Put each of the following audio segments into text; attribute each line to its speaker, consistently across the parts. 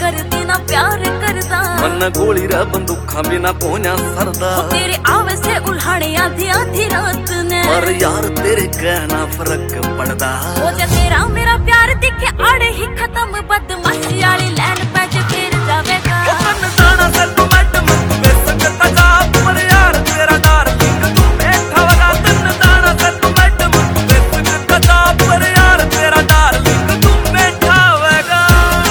Speaker 1: करती ना प्यार करदा
Speaker 2: मन गोली रे बंदूखा बिना कोन्या सरदा
Speaker 1: तेरे आवे से उल्हाड़े आधी आधी रात ने
Speaker 2: पर यार तेरे कहना फर्क पड़दा
Speaker 1: हो जा तेरा मेरा प्यार दिखे आड़े ही खत्म बदमाशी वाली लैन पे जे फिर जावेगा
Speaker 2: ओ मन जाना सेटलमेंट में बेसकता जा पर यार तेरा डार्लिंग तू बैठा वाला तन जाना सेटलमेंट में बेसकता जा पर यार तेरा डार्लिंग तू बैठा होगा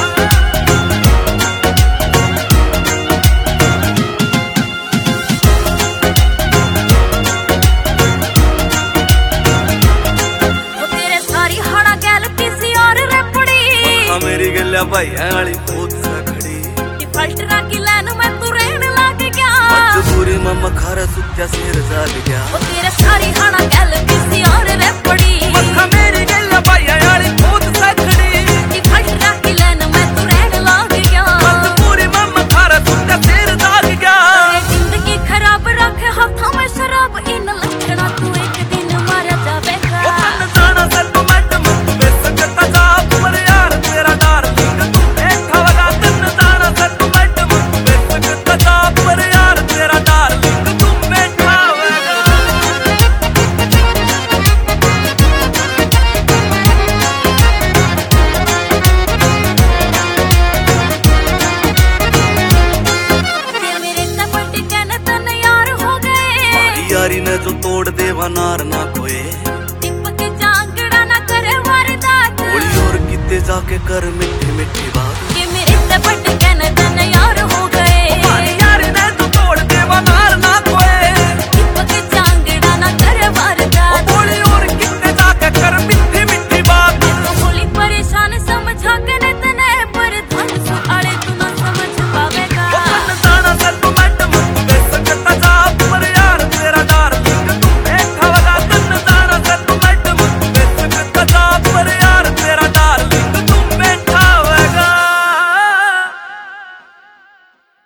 Speaker 1: वो तेरे सारी हाड़ा गैल किसी और रे पड़ी
Speaker 2: मेरी गल्ला भाई वाली खुद से खड़ी
Speaker 1: डिफॉल्ट राखी लाइन में तू रहने लग गया
Speaker 2: मजबूरी में मखारा सुत्या सिर जाग गया
Speaker 1: वो तेरे सारी हाड़ा गैल किसी और रे पड़ी
Speaker 2: मेरी गल्ला भाई वाली खुद से खड़ी
Speaker 1: डिफॉल्ट राखी लाइन में तू रहने लग गया
Speaker 2: मजबूरी में मखारा सुत्या सिर जाग गया
Speaker 1: जिंदगी खराब रखे हाथों में शराब इन लक्षणा तू एक दिन मारा जावेगा
Speaker 2: जाना सेटलमेंट में बेसकता जा पर यार तेरा डार्लिंग तू बैठा वाला तन जाना सेटलमेंट में बेसकता जा पर यार तेरा डार्लिंग तू बैठा होगा
Speaker 1: मेरे तपट कहने तन यार हो गए
Speaker 2: यारी ने जो तोड़ देवा नार ना कोए
Speaker 1: टिपक जांगड़ा ना करे वारदात
Speaker 2: थोड़ी और किते जाके कर मिठी मिठी बात